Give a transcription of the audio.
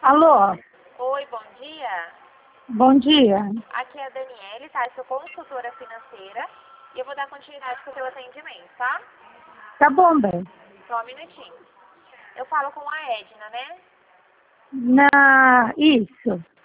Alô, Oi, bom dia. bom dia. Aqui é a Daniele, tá? Eu sou consultora financeira e eu vou dar continuidade com o seu atendimento, tá? Tá bom, bem. Só um minutinho. Eu falo com a Edna, né? Isso.